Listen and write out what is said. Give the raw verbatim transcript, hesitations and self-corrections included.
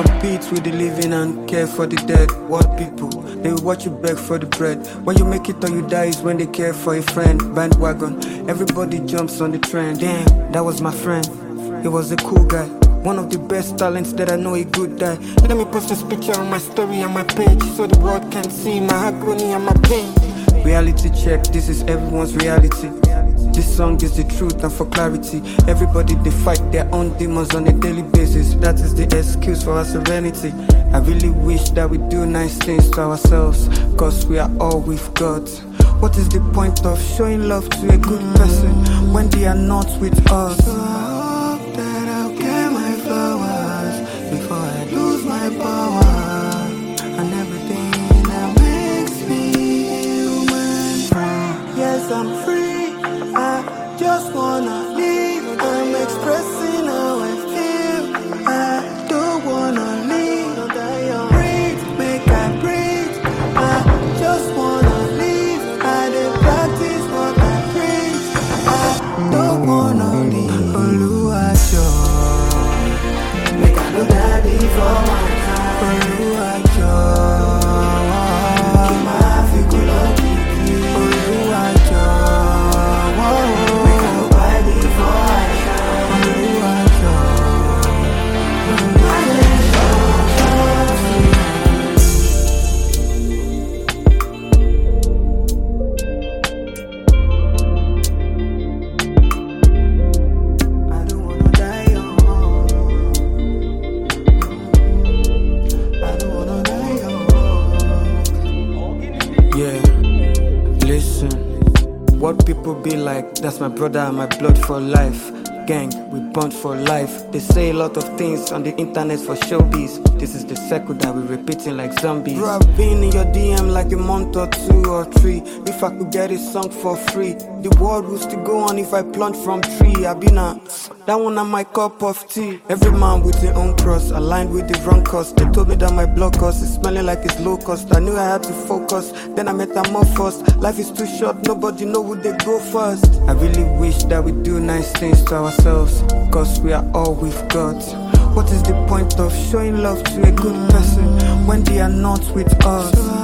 compete with the living and care for the dead. What people? They will watch you beg for the bread. When you make it or you die is when they care for a friend. Bandwagon, everybody jumps on the trend. Damn, that was my friend. He was a cool guy. One of the best talents that I know, a good guy. Let me post this picture on my story on my page, so the world can see my agony and my pain. Reality check, this is everyone's reality. This song is the truth, and for clarity, everybody they fight their own demons on a daily basis. That is the excuse for our serenity. I really wish that we do nice things to ourselves, cause we are all we've got. What is the point of showing love to a good person when they are not with us? So I hope that I'll get my flowers before I lose my power and everything that makes me human. Yes, I'm free. I just wanna live. I'm expressing how I feel. I don't wanna leave. Breathe, make I breathe. I just wanna live. I dey practice what I preach. I don't wanna leave. Oluwajo, make I no die before my time. Oluwajo, keep my figure lucky. Oluwajo. What people be like, that's my brother and my blood for life. Gang, we bond for life. They say a lot of things on the internet for showbiz. This is the circle that we're repeating like zombies. Bro, I've been in your D M like a month or two or three. If I could get a song for free, the world would still go on if I plunge from tree. I been a, that one on my cup of tea. Every man with their own cross, aligned with the wrong cause. They told me that my blood cost is smelling like it's low cost. I knew I had to focus, then I metamorphosed. Life is too short, nobody know who they go first. I really wish that we do nice things to ourselves, cause we are all we've got. What is the point of showing love to a good person when they are not with us?